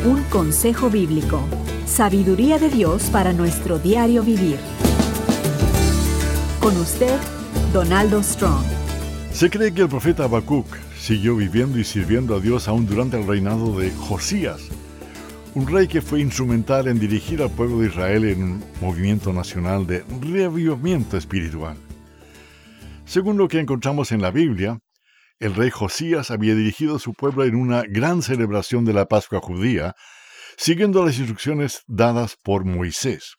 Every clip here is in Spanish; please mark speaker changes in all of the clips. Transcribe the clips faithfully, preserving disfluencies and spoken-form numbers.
Speaker 1: Un consejo bíblico. Sabiduría de Dios para nuestro diario vivir. Con usted, Donaldo Strong.
Speaker 2: Se cree que el profeta Habacuc siguió viviendo y sirviendo a Dios aún durante el reinado de Josías, un rey que fue instrumental en dirigir al pueblo de Israel en un movimiento nacional de reavivamiento espiritual. Según lo que encontramos en la Biblia, el rey Josías había dirigido a su pueblo en una gran celebración de la Pascua judía, siguiendo las instrucciones dadas por Moisés.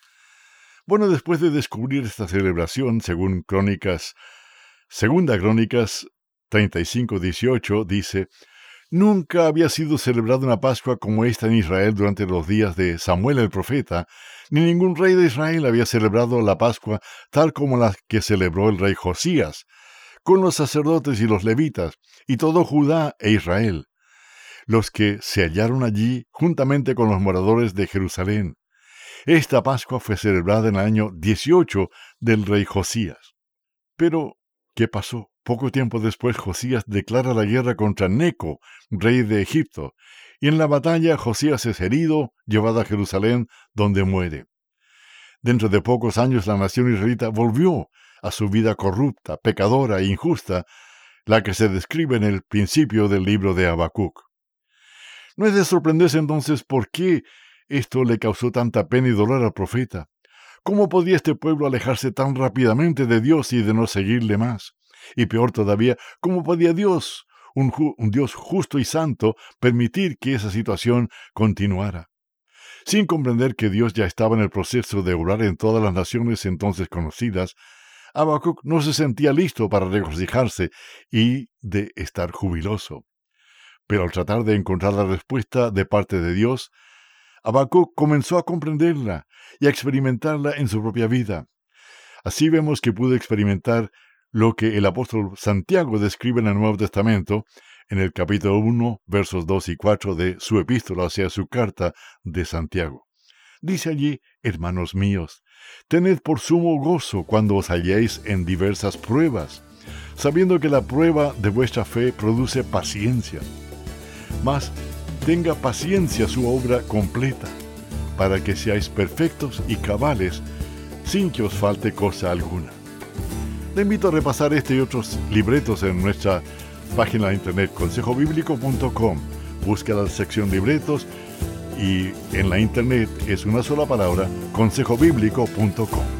Speaker 2: Bueno, después de descubrir esta celebración, según Crónicas, Segunda Crónicas treinta y cinco dieciocho, dice: Nunca había sido celebrada una Pascua como esta en Israel durante los días de Samuel el profeta, ni ningún rey de Israel había celebrado la Pascua tal como la que celebró el rey Josías, con los sacerdotes y los levitas, y todo Judá e Israel, los que se hallaron allí juntamente con los moradores de Jerusalén. Esta Pascua fue celebrada en el año dieciocho del rey Josías. Pero, ¿qué pasó? Poco tiempo después, Josías declara la guerra contra Neco, rey de Egipto, y en la batalla Josías es herido, llevado a Jerusalén, donde muere. Dentro de pocos años la nación israelita volvió a su vida corrupta, pecadora e injusta, la que se describe en el principio del libro de Habacuc. No es de sorprenderse entonces por qué esto le causó tanta pena y dolor al profeta. ¿Cómo podía este pueblo alejarse tan rápidamente de Dios y de no seguirle más? Y peor todavía, ¿cómo podía Dios, un, ju- un Dios justo y santo, permitir que esa situación continuara? Sin comprender que Dios ya estaba en el proceso de obrar en todas las naciones entonces conocidas, Habacuc no se sentía listo para regocijarse y de estar jubiloso. Pero al tratar de encontrar la respuesta de parte de Dios, Habacuc comenzó a comprenderla y a experimentarla en su propia vida. Así vemos que pudo experimentar lo que el apóstol Santiago describe en el Nuevo Testamento, en el capítulo uno, versos dos y cuatro de su epístola, o sea, su carta de Santiago. Dice allí: hermanos míos, tened por sumo gozo cuando os halléis en diversas pruebas, sabiendo que la prueba de vuestra fe produce paciencia. Mas tenga paciencia su obra completa, para que seáis perfectos y cabales, sin que os falte cosa alguna. Le invito a repasar este y otros libretos en nuestra página de internet consejo bíblico punto com. Busca la sección libretos y en la internet es una sola palabra, consejo bíblico punto com.